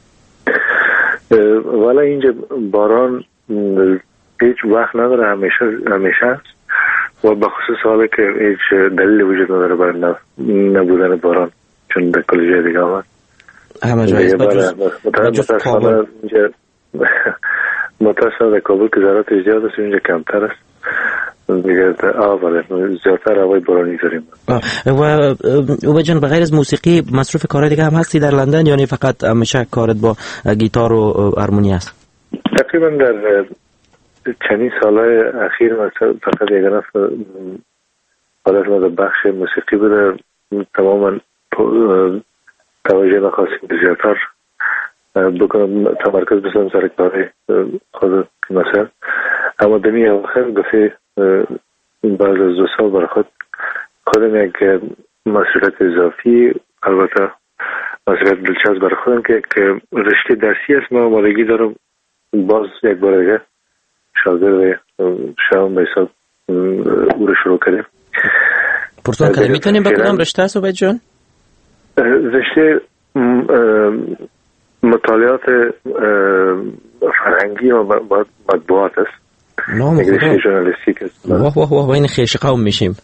والا اینجا باران هیچ وقت نداره، همیشه همیشه است و بخصوص حالی که هیچ دلیل وجود نداره برای نبودن باران، چون در کل جای دیگه آمد همه جای است متاسفانه متاسفانه در کابل که ذرات زیاد است، اینجا کمتر است دیگه. آوله زیادتر هوای بارانی داریم. و او جان بغیر از موسیقی مصروف کارهای دیگه هم هستی در لندن، یعنی فقط همیشه کارت با گیتار و هارمونی است؟ تقریبا در چندین سالهای اخیر مثلا فقط یگانه حالت ما در بخش موسیقی بوده، تماما توجه نخواستیم زیادتر بکنم، تمرکز بسنم سر کاری خود مثلا. اما دمی اواخر گفته بعد از دو سال برای خود خودم یک مسئولیت اضافی، البته مسئولیت دلچسب برای خودم که که رشته درسی است، ما آمادگی دارم باز یک بار دیگه شاگرد شام به حساب او رو شروع کردیم. پرسان کنیم میتونیم به کدام رشته است عبید جان؟ رشته مطالعات فرهنگی و مطبوعات است. نام خدا. رشته ژورنالیستیک است. واه واه واه این خیش قوم میشیم.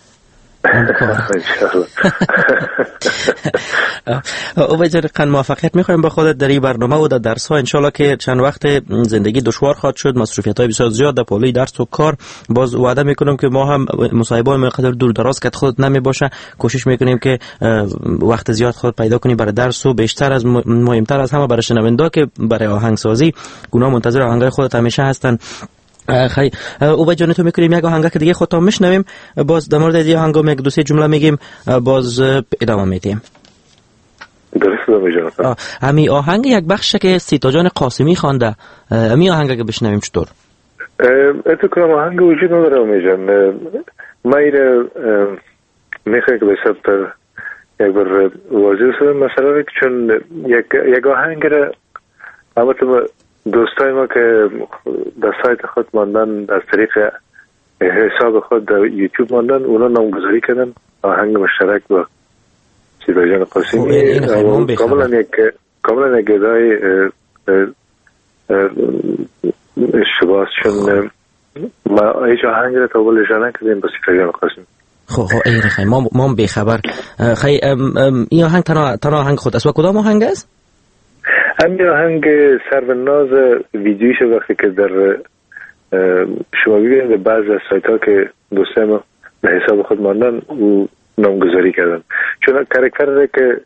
او بجرقاً موفقیت میخوایم با خودت در این برنامه و در درس ها. انشالله که چند وقت زندگی دشوار خواهد شد، مصروفیت های بسیار زیاد در پالوی درس و کار. باز وعده میکنم که ما هم مصاحبه های مقدار دور دراز که خودت نمی باشه کوشش میکنیم که وقت زیاد خود پیدا کنیم برای درس و بیشتر از مهمتر از همه برای شنونده که برای آهنگسازی اونا منتظر آهنگای خودت همیشه هستن. خیلی او جان تو میکنیم یک آهنگ که دیگه خودتا میشنویم، باز در مورد این آهنگ یک دو سه جمله میگیم، باز ادامه میدیم. درست میگم. همین آهنگ یک بخش که سیتا جان قاسمی خوانده، همین آهنگ که بشنویم چطور؟ اتو کنم آهنگ وجود نداره میجان. ما ایره میخوام که بسیار پر یک بار واضح شدم مثلا چون یک یک آهنگ را اما تو دوستای ما که در سایت خود ماندن، از طریق حساب خود در یوتیوب ماندن، اونا نامگذاری کردن آهنگ مشترک با سیتا جان قاسمی. کاملا یک کاملا یک ادای اشتباه است، چون ما هیچ آهنگ را تا بول اجرا نکردیم با سیتا جان قاسمی. خب خب این خیلی ما ما بی خبر. خیلی این آهنگ تنها تنها آهنگ خود است. و کدام آهنگ است؟ همین آهنگ سروناز ویدیوش وقتی که در شما ببینید در بعض از سایت ها که دوسته ما به حساب خود ماندن او نامگذاری کردن، چون کرکتر که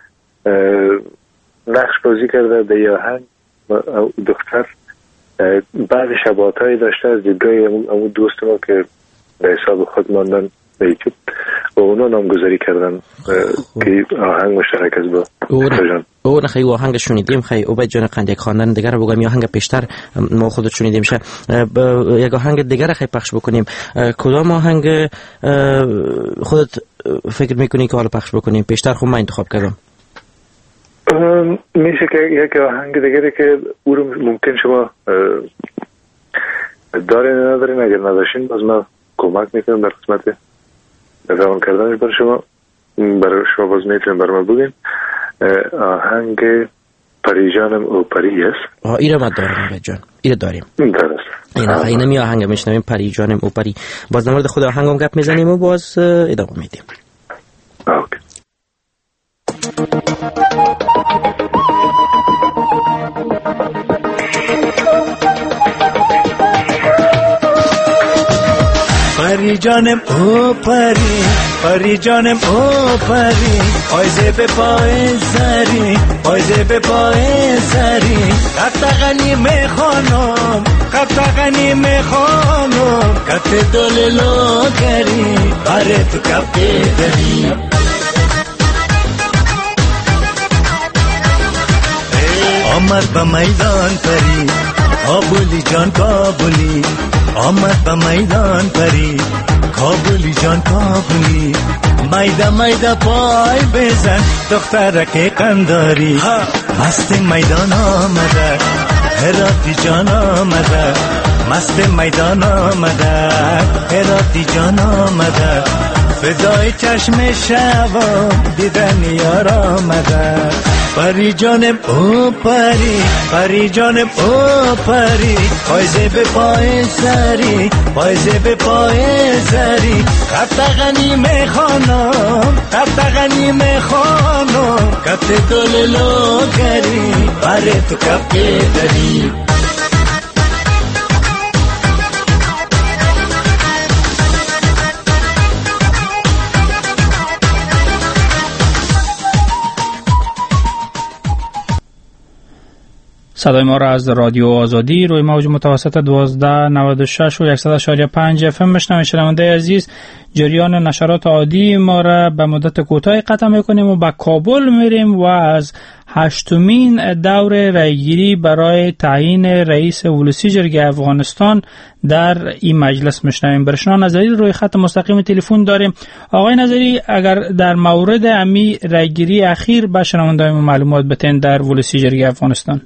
نقش بازی کرده در یه آهنگ دختر بعض شباهت هایی داشته از دیدگاه امو دوست ما که به حساب خود ماندن به یوتیوب و اونا نامگذاری کردن که آهنگ مشترک از با جان. او نه خیلی آهنگ شنیدیم، خیلی عبید جان قندک خواندن دیگر رو بگم، یا آهنگ پیشتر ما خودت شنیدیم شه یک آهنگ دیگر خیلی پخش بکنیم. کدام آهنگ خودت فکر میکنی که حالا پخش بکنیم؟ پیشتر خود من انتخاب کردم. میشه که یک آهنگ دیگری که او رو ممکن شما دارین ندارین، اگر نداشتین باز ما کمک میکنم در قسمت روان کردنش برای شما. برای شما باز میتونیم برای ما بگین آهنگ پریجانم او پری است. آه ایره ما داریم آقای جان، ایره داریم درست. اینا اینه می آهنگ میشنویم پریجانم او پری. باز نمورد خود آهنگم گپ میزنیم و باز ادامه میدیم. اوکی. پری جانم او پری، پری جانم او پری، آیزه به پای زری، آیزه به پای زری، قطقنی میخوانم، قطقنی میخوانم، کت دللو کری، باره تو کپی دری. آمد به میدان پری، کابلی جان کابلی، آمد به میدان پری، کابلی جان کابلی، میده میده پای بزن دخترک قنداری، مست میدان آمده هراتی جان آمده، مست میدان آمده هراتی جان آمده، فدای چشم شبام دیدن یار آمده. پری جانم او پری، پری جانم او پری، پایزه به پای سری، پایزه به پای سری، قطقنی میخوانم، قطقنی میخوانم، کت دللو کری، باره تو کپی دری. صدای ما را از رادیو آزادی روی موج متوسط دوازده نود و شش و صد و یک و پنج اف ام میشنوید. شنونده عزیز، جریان نشرات عادی ما را به مدت کوتاهی قطع میکنیم و به کابل میریم و از هشتمین دور رایگیری برای تعیین رئیس ولسی جرگه افغانستان در این مجلس میشنویم. برشنا نظری روی خط مستقیم تلفن داریم. آقای نظری، اگر در مورد امی رایگیری اخیر به شنوندگان معلومات بدین در ولسی جرگه افغانستان.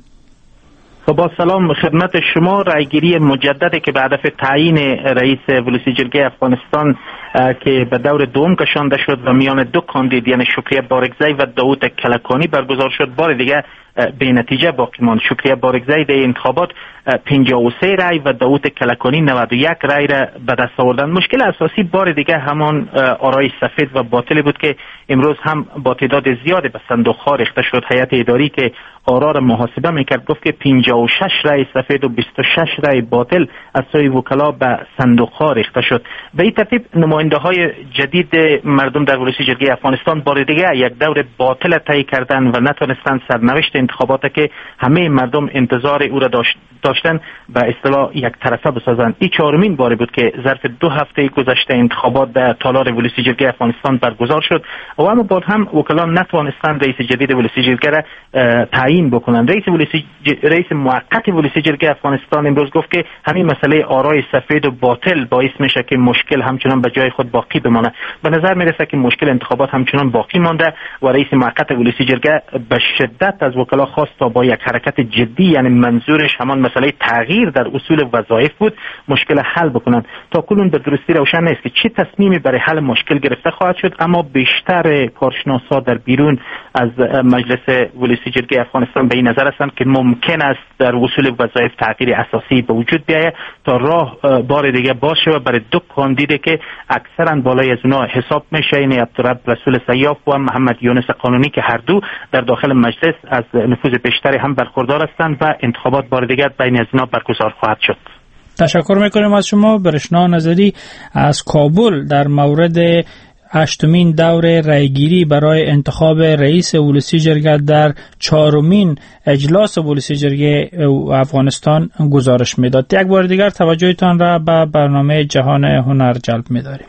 با سلام خدمت شما. رایگیری مجددی که به هدف تعیین رئیس ولسی جرگه افغانستان که به دور دوم کشانده شد و میان دو کاندید یعنی شکریه بارگزی و داوود کلکانی برگزار شد، بار دیگه به نتیجه باقی ماند. شکریه بارگزی در انتخابات پنجاه و سه رای و داوود کلکانی نود و یک رای را به دست آوردند. مشکل اساسی بار دیگه همان آرای سفید و باطلی بود که امروز هم با تعداد زیادی به صندوق ها ریخته شد. هیئت اداری که آرا را محاسبه میکرد گفت که پنجاه و شش رای سفید و بیست و شش رای باطل از سوی وکلا به صندوق ها ریخته شد. به این ترتیب نماینده های جدید مردم در ولسی جرگه افغانستان بار دیگه یک دور باطل طی کردند و نتونستند سرنوشت انتخابات که همه مردم انتظار او را داشت داشتن به اصطلاح یک طرفه بسازند. این چهارمین باری بود که ظرف دو هفته گذشته انتخابات در تالار ولسی جرگه افغانستان برگزار شد و اما بعد هم وکلان نتوانستند رئیس جدید ولسی جرگه را تعیین بکنند. رئیس ولسی ج... رئیس موقت ولسی جرگه افغانستان امروز گفت که همین مسئله آرای سفید و باطل باعث میشه که مشکل همچنان به جای خود باقی بمانه. به نظر میرسه که مشکل انتخابات همچنان باقی مانده و رئیس موقت ولسی جرگه به شدت از وکلا خواست تا با یک حرکت جدی، یعنی منظورش همان مسئله تغییر در اصول وظایف بود، مشکل حل بکنند. تا کنون به درستی روشن نیست که چه تصمیمی برای حل مشکل گرفته خواهد شد، اما بیشتر کارشناسا در بیرون از مجلس ولسی جرگه افغانستان به این نظر هستند که ممکن است در اصول وظایف تغییر اساسی به وجود بیاید تا راه بار دیگه باشه و برای دو کاندیدی که اکثرا بالای از اونا حساب میشه. این عبدالرب رسول سیاف و محمد یونس قانونی که هر دو در داخل مجلس از نفوذ بیشتری هم برخوردار هستند و انتخابات بار دیگر بین از اینا برگزار خواهد شد. تشکر میکنیم از شما. برشنا نظری از کابل در مورد هشتمین دور رایگیری برای انتخاب رئیس ولسی جرگه در چهارمین اجلاس ولسی جرگه افغانستان گزارش میداد. یک بار دیگر توجهتان را به برنامه جهان هنر جلب می‌داریم.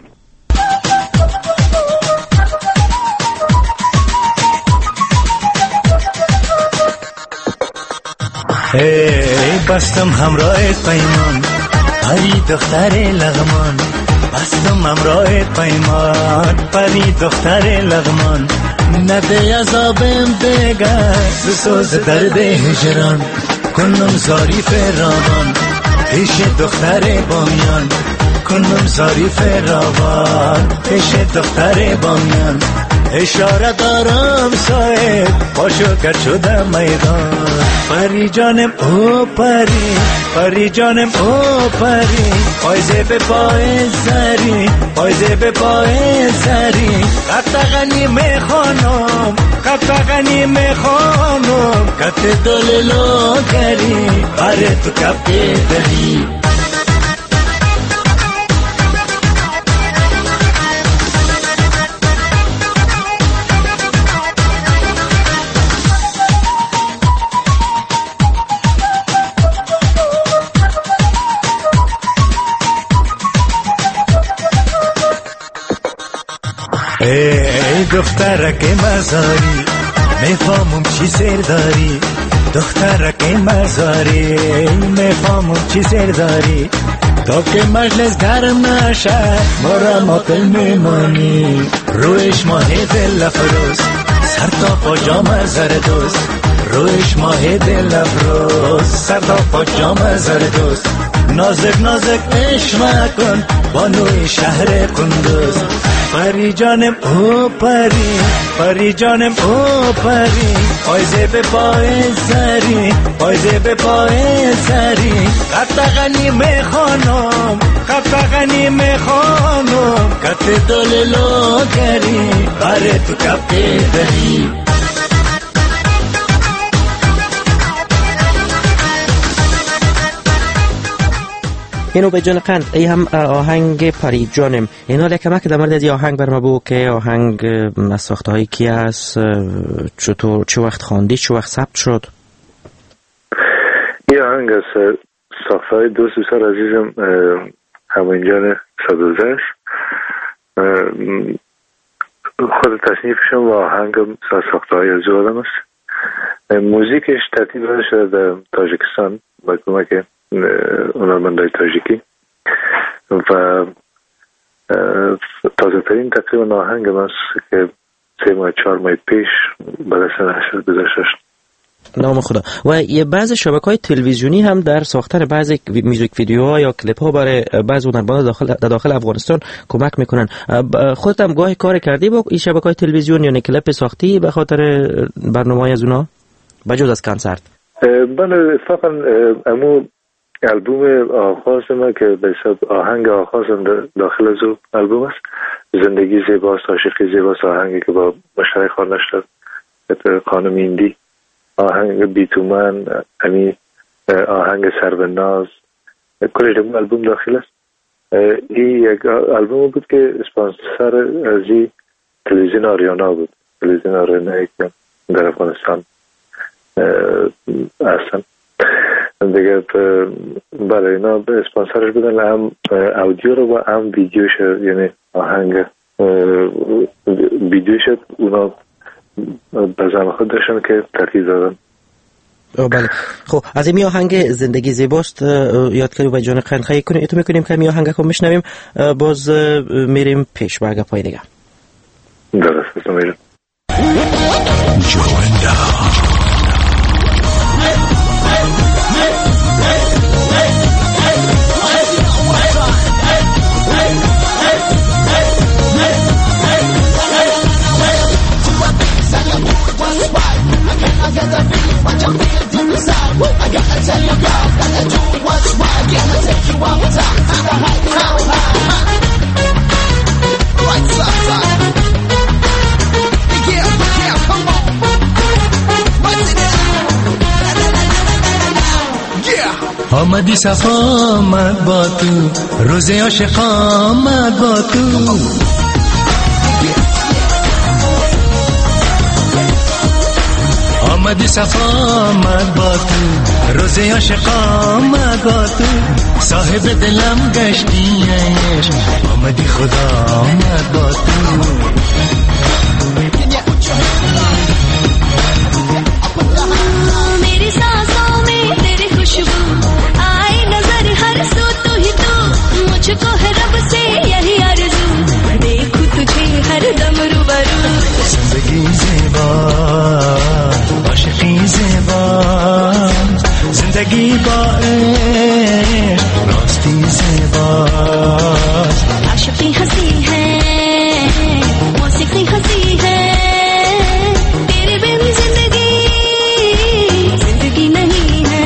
ای بستم همراه پیمان پری دختر لغمان، بستم همراه پیمان پری دختر لغمان، نده عذابم دگر سوز درد هجران، کنم زاری فراوان پیش دختر بامیان، کنم زاری فراوان پیش دختر بامیان، اشاره دارم صاحب پاشو کر شده میدان، پری جانم او پری پری جانم او پری، پایزه به پای سری پایزه به پای سری، قطغنی میخوانم قطغنی میخوانم، کت دللو کری بره تو کپ دلی. ای دخترک مزاری میفهمم چی سر داری، دخترک مزاری میفهمم چی سر داری، تا که مجلس گرم نشه مرا ماتل میمانی، رویش ماه دل افروز سر تا پا جام زردوست، رویش ماه دل افروز سر تا پا جام زردوست، نازک نازک عشق کن بانوی شهر قندوز، پری جانم او پری پری جانم او پری، پایزه به پای سری پایزه به پای سری، قطغنی میخوانم قطغنی میخوانم، کت دللو کری بره تو کپ دلی. اینو به جان قند ای هم آهنگ پری جانم، اینا لکمک در مورد از آهنگ برما بو که آهنگ از ساخته های کی است، چطور چه وقت خواندی چه وقت ثبت شد؟ این آهنگ از ساخته های دوست بسیار عزیزم همینجان صدوزش، خود تصنیفشم و آهنگم ساخته های از آدم است. موزیکش ترتیب داده شده در تاجیکستان با کمک هنرمندای تاجیکی و تازه ترین تقریبا آهنگ است که سه ماه چهار ماه پیش به دست نشر گذاشته شد. نام خدا. و یه بعض شبکه‌های تلویزیونی هم در ساختن بعضی میوزیک ویدیوها یا کلیپ ها برای بعض هنرمندان داخل در داخل افغانستان کمک میکنن. خودت هم گاهی کار کردی با این شبکه‌های تلویزیون یا کلیپ ساختی به خاطر برنامه‌های از اونها بجز از کنسرت؟ بله اتفاقا امو البوم آغاز ما که به حساب آهنگ آغاز داخل از او البوم است، زندگی زیباست عاشقی زیباست، آهنگی که با مشترک خوانده شد به خانم ایندی، آهنگ بیتومن، یعنی آهنگ سروناز، کلش در البوم داخل است. این یک البوم بود که اسپانسر از این تلویزیون آریانا بود، تلویزیون آریانا که در افغانستان هستن دیگه. بله اینا به اسپانسرش بودن، هم اودیو رو و هم ویدیوش، یعنی آهنگ ویدیوش اونا به زمان خود داشتن که ترتیب دادن. بله خب از این آهنگ زندگی زیباست یاد کردیم و جان قند خواهی کنیم، اتو میکنیم که این آهنگ رو میشنویم، باز میریم پیش برگه پای دیگه. درست است میریم. I gotta tell you, girl, gotta do what's right. Gotta take you out top to the high, high, high. آمدی صفا آمد با تو روز عاشق آمد با تو آمدی صفا آمد با تو روز عاشق آمد با تو صاحب دلم گشتی عشق آمدی خدا آمد با تو मेरी सांसों में तेरी खुशबू आए नजर हर सू तू ही तू मुझको है रब से यही आरज़ू देखूं तुझे हर दम रूबरू जिंदगी ज़ेबा आशिकी ज़ेबा जिंदगी बाइश रास्ती ज़ेबा आशिकी हंसी है मौसीकी हंसी है तेरे बिन जिंदगी जिंदगी नहीं है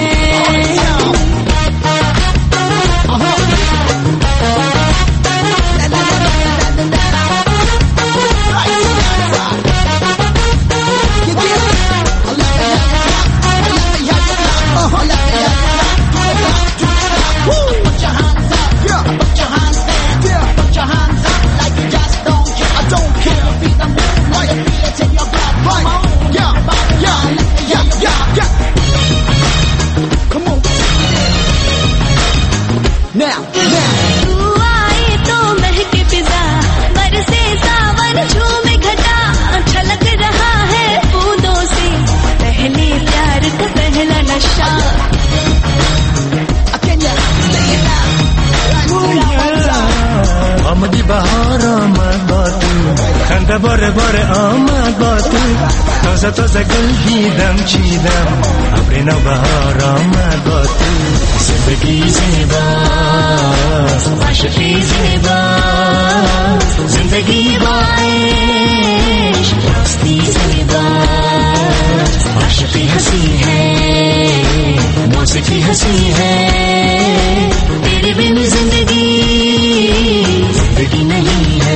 باره باره آمد با تو تازه تازه گل دیدم چیدم ابر نوبهار آمد با تو زندگی زیباست عاشقی زیباست زندگی با عشق راستی زیباست عاشقی हंसी है मौसीकी हंसी है तेरे बिन जिंदगी जिंदगी नहीं है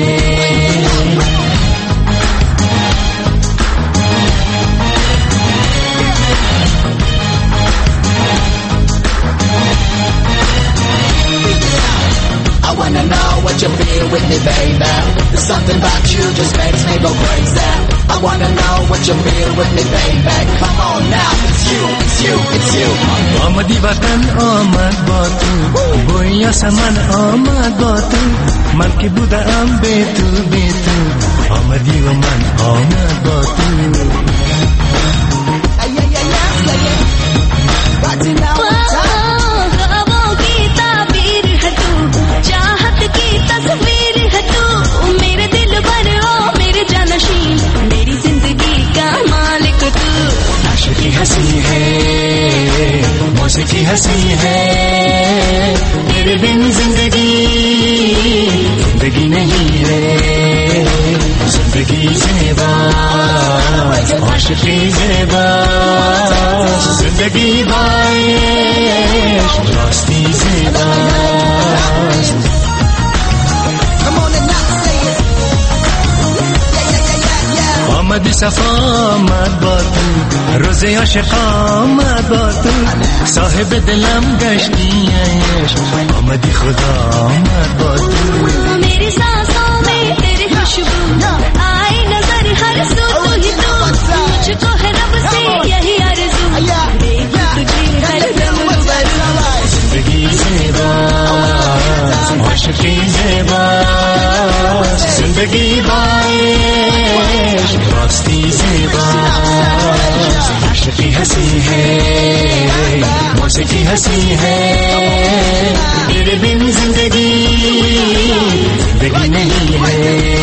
I wanna know what you feel with me, baby. There's something about you just makes me go crazy. I wanna know what you feel with me, baby. Come on now, it's you, it's you, it's you. آمدی وطن آمد با تو بوی آسمان آمد با تو من که بودم به تو به تو آمدی و من آمد با تو चाहत की तस्वीर है तू मेरे दिल भर ओ मेरे जानशीन मेरी जिंदगी का मालिक तू आशिकी हंसी है मौसीकी हंसी है तेरे बिन जिंदगी जिंदगी नहीं है जिंदगी ज़ेबा आशिकी ज़ेबा जिंदगी बाइश रास्ती ज़ेबा آمدی صفا آمد با تو روز عاشق آمد با تو صاحب دلم گشتی عشق آمدی خدا آمد با تو मेरी सांसों में तेरी खुशबू आए नजर हर सू तू ही तू मुझको है रब से यही आरज़ू देखूं तुझे हर दम रूबरू जिंदगी ज़ेबा आशिकी ज़ेबा जिंदगी बाइश रास्ती ज़ेबा आशिकी हंसी है मौसीकी हंसी है तेरे बिन जिंदगी जिंदगी नहीं है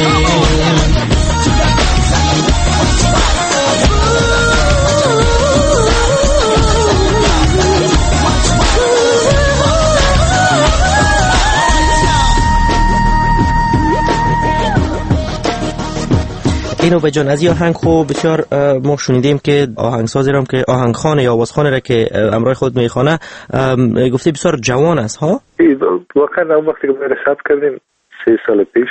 اینو به جان از این آهنگ خوب بسیار ما شنیدیم که آهنگسازی رام که آهنگخوان یا آوازخوان را که امرای خود میخوانه گفته بسیار جوان است ها. واقعا اون وقتی که ما ثبت کردیم سه سال پیش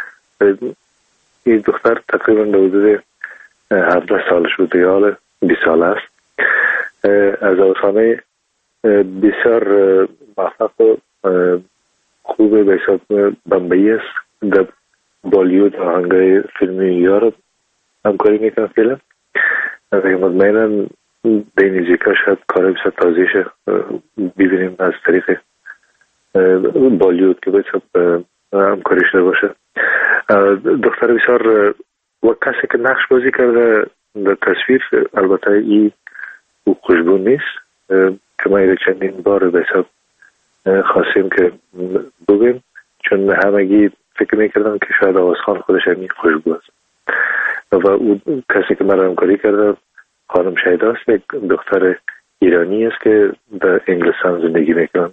این دختر تقریبا حدود هفده سالش بود یا بیست سال است. از آوازخوانه بسیار موفق و خوب به حساب بمبئی است. در بالیوود آهنگای فیلمی یارب همکاری میکنم فعلا. مطمئنم به این نزدیکا شاید کار بسیار تازه‌اش ببینیم از طریق بالیوود که به حساب همکاری شده باشه. دختر بسیار و کسی که نقش بازی کرده در تصویر، البته این او خوشبو نیست که ما ایره چندین بار به حساب خواستیم که بگیم، چون همگی فکر میکردم که شاید آوازخان خودش همین خوشبو است و او کسی که مرا همکاری کرده خانم شیدا است، یک دختر ایرانی است که در انگلستان زندگی میکنن.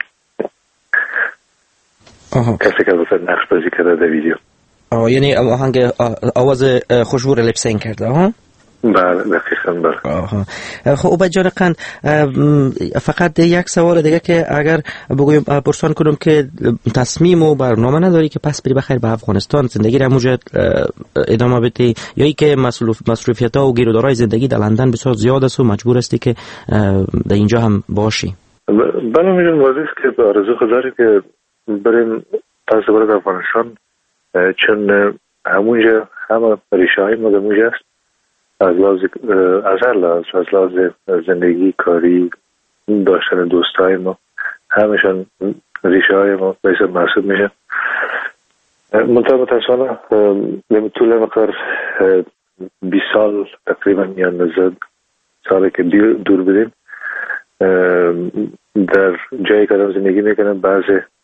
کسی که البته نقش بازی کرده در ویدیو. آه یعنی آهنگ آواز خوشبو رو لپسینگ کرده ها؟ بله دقیقاً بله. خب عبید جان قند، فقط یک سوال دیگه که اگر بگویم پرسان کنم که تصمیم و برنامه نداری که پس بری بخیر به افغانستان زندگی را موجود ادامه بدی، یا ای که مصروفیت ها و گیرودارهای زندگی در لندن بسیار زیاد است و مجبور هستی که در اینجا هم باشی؟ بله میدونم واضح است که آرزو خود داریم که بریم پس برد افغانستان، چون همونجا همه ریشه های ما همونجا است، از لحاظ از هر لحاظ، از لحاظ زندگی، کاری، داشتن دوستای ما، همشان ریشه های ما باید محسوب میشه. منطقه متاسفانه نمی طول مقدار بیس سال تقریبا یا نزد سالی که دور بدیم در جایی که آدم زندگی میکنم، بعض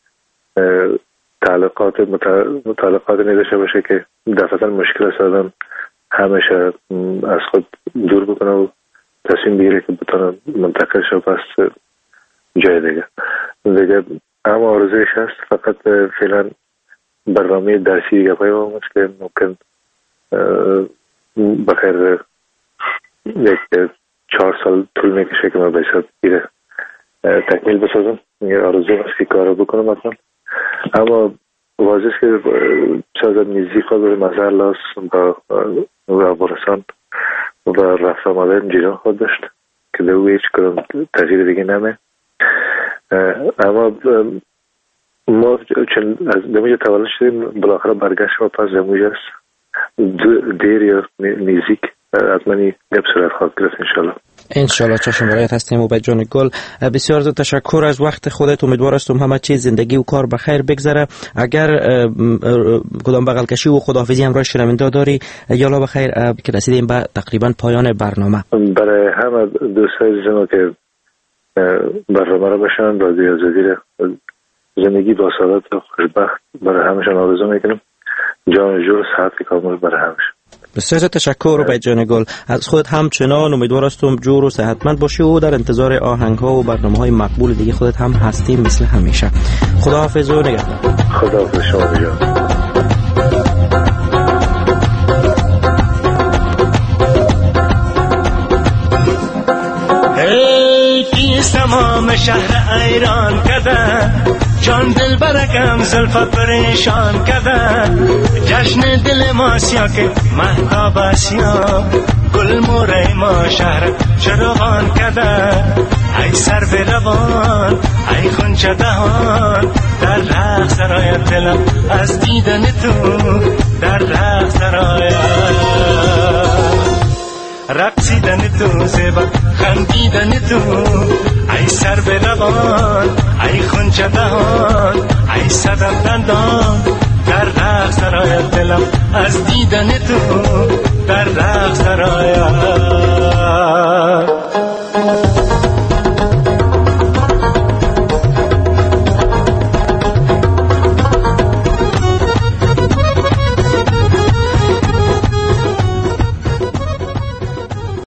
تعلقات متعلقات نداشته باشه که دفعتا مشکل است آدم همیشه از خود دور بکنه و تصمیم بگیره که بتونه منتقل شه پس جای دیگه دیگه. اما آرزویش هست، فقط فعلا برنامه درسی دیگه پایمون است که ممکن بخیر یک چهار سال طول میکشه که ما بایسته بیره تکمیل بسازم. آرزو هست که کار رو بکنم اصلا. اما واضح است که شاید میزی خود به مظهر لاس با افغانستان و رفت آمده جیران خود داشت که به او هیچ کدام تغییر دیگه نمه. اما ما چون از دمیجا تولد شدیم بالاخره برگشت و پس دمیجا است دیر یا نیزیک از منی گپ صورت خواهد گرفت انشالله. انشالله چشم برایت هستیم عبید جان گل. بسیار زیاد تشکر از وقت خودت. امیدوار هستم همه چیز زندگی و کار بخیر بگذره. اگر کدام بغل کشی و خداحافظی همراه شنونده داری یالا بخیر که رسیدیم به تقریبا پایان برنامه. برای همه دوستای عزیزم که برنامه را بشن رادیو آزادی را زندگی با سعادت و خوشبخت برای همشان آرزو میکنم. جان جو صحت کامل برای همشان. بسیار تشکر عبید جان گل. از خودت همچنان امیدوار هستم جور و صحتمند باشی و در انتظار آهنگ ها و برنامه های مقبول دیگه خودت هم هستیم مثل همیشه. خداحافظ و نگهدار. خداحافظ شما جان. ای کیست تمام شهر ایران کده، جان دل برکم زلفت پریشان کده، جشن دل ما سیا که مهتاب اسیا، گل موره ما شهر چراغان کده، ای سر به روان ای خونچه دهان، در رخ سرای دلم از دیدن تو، در رخ سرای رقصیدن تو زیبا خندیدن تو، ای سر به روان ای خونچه دهان ای صدم دندان، در رخ سرای دلم از دیدن تو، در رخ سرای